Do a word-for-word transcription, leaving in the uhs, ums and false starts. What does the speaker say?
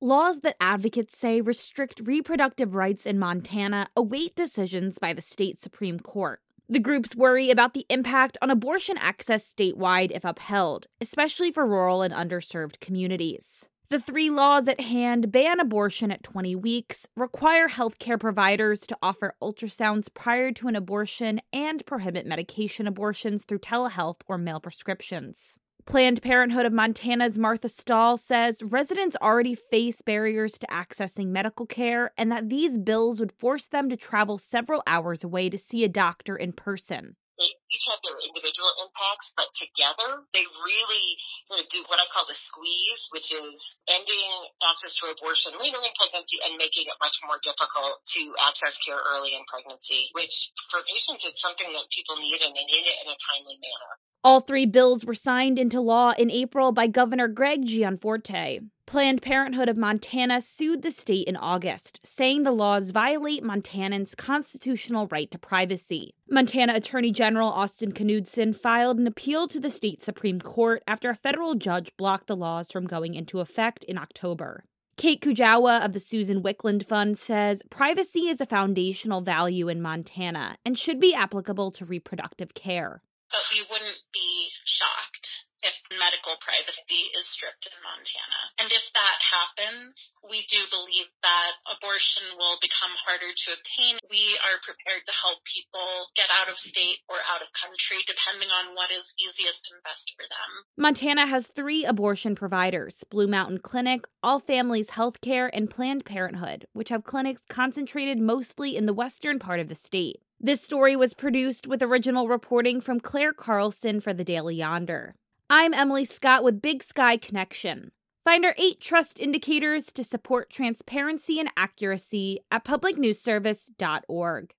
laws that advocates say restrict reproductive rights in Montana await decisions by the state Supreme Court. The groups worry about the impact on abortion access statewide if upheld, especially for rural and underserved communities. The three laws at hand ban abortion at twenty weeks, require healthcare providers to offer ultrasounds prior to an abortion, and prohibit medication abortions through telehealth or mail prescriptions. Planned Parenthood of Montana's Martha Stahl says residents already face barriers to accessing medical care and that these bills would force them to travel several hours away to see a doctor in person. They each have their individual impacts, but together they really do what I call the squeeze, which is ending access to abortion later in pregnancy and making it much more difficult to access care early in pregnancy, which for patients is something that people need, and they need it in a timely manner. All three bills were signed into law in April by Governor Greg Gianforte. Planned Parenthood of Montana sued the state in August, saying the laws violate Montanans' constitutional right to privacy. Montana Attorney General Austin Knudsen filed an appeal to the state Supreme Court after a federal judge blocked the laws from going into effect in October. Kate Kujawa of the Susan Wickland Fund says privacy is a foundational value in Montana and should be applicable to reproductive care. But we wouldn't be shocked if medical privacy is stripped in Montana. And if that happens, we do believe that abortion will become harder to obtain. We are prepared to help people get out of state or out of country, depending on what is easiest and best for them. Montana has three abortion providers: Blue Mountain Clinic, All Families Healthcare, and Planned Parenthood, which have clinics concentrated mostly in the western part of the state. This story was produced with original reporting from Claire Carlson for the Daily Yonder. I'm Emily Scott with Big Sky Connection. Find our eight trust indicators to support transparency and accuracy at public news service dot org.